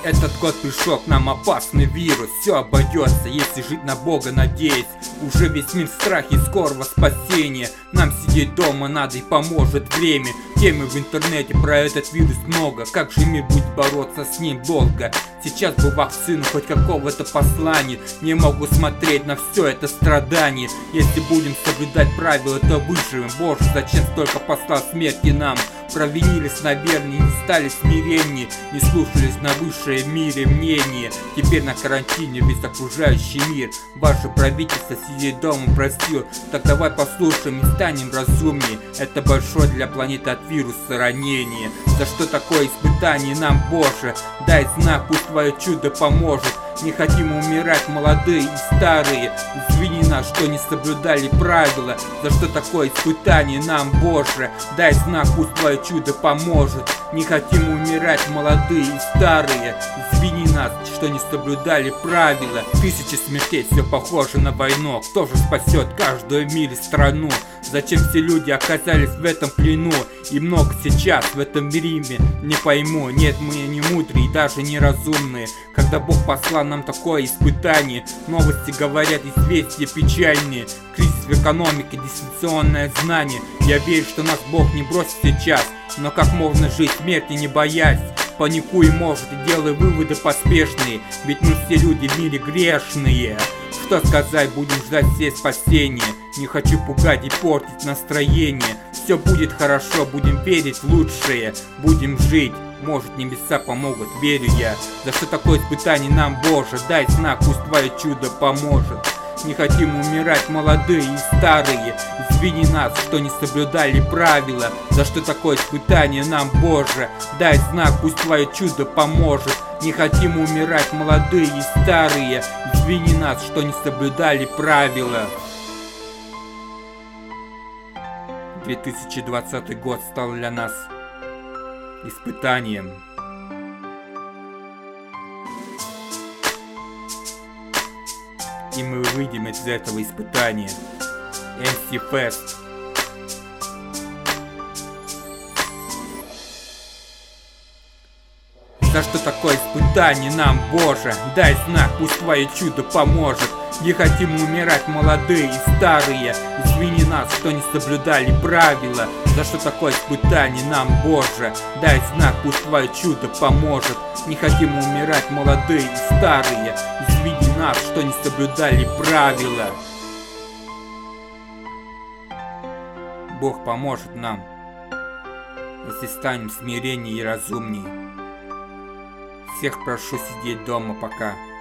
Этот год пришел к нам опасный вирус. Все обойдется, если жить на Бога надеясь. Уже весь мир в страхе скорого спасения. Нам сидеть дома надо и поможет время. Темы в интернете про этот вирус много. Как же мир будет бороться с ним долго? Сейчас бы вакцину, хоть какого-то послания. Не могу смотреть на все это страдание. Если будем соблюдать правила, то выживем. Боже, зачем столько послал смерти нам? Провинились, наверное, не стали смиреннее. Не слушались на высшее в мире мнение. Теперь на карантине весь окружающий мир. Ваше правительство сидеть дома просил. Так давай послушаем и станем разумнее. Это большое для планеты от вируса ранение. За что такое испытание нам, Боже? Дай знак, пусть твое чудо поможет. Не хотим умирать, молодые и старые. Извини нас, что не соблюдали правила. За что такое испытание нам, Боже? Дай знак, пусть твое чудо поможет. Не хотим умирать, молодые и старые. Извини нас, что не соблюдали правила. Тысячи смертей, все похоже на войну. Кто же спасет каждую в мире страну? Зачем все люди оказались в этом плену? И много сейчас в этом мире не пойму. Нет, мы не мудрые, даже не разумные. Когда Бог послал нам такое испытание, новости говорят, известия печальные. Кризис в экономике, дистанционное знание. Я верю, что нас Бог не бросит сейчас. Но как можно жить смерти не боясь? Паникуй, может, и делай выводы поспешные. Ведь мы все люди в мире грешные. Что сказать, будем ждать все спасения. Не хочу пугать и портить настроение. Все будет хорошо, будем верить в лучшее. Будем жить, может, небеса помогут, верю я. За что такое испытание нам, Боже? Дай знак, пусть твое чудо поможет. Не хотим умирать, молодые и старые. Извини нас, что не соблюдали правила. За что такое испытание нам, Боже? Дай знак, пусть твое чудо поможет. Не хотим умирать, молодые и старые. Извини нас, что не соблюдали правила. 2020 год стал для нас испытанием. И мы выйдем из этого испытания. MC Fest. За что такое испытание нам, Боже? Дай знак, пусть твое чудо поможет. Не хотим умирать, молодые и старые. Извини нас, что не соблюдали правила. За что такое испытание нам, Боже? Дай знак, пусть твое чудо поможет. Не хотим умирать, молодые и старые. Извини нас, что не соблюдали правила. Бог поможет нам, если станем смиреннее и разумнее. Всех прошу сидеть дома пока.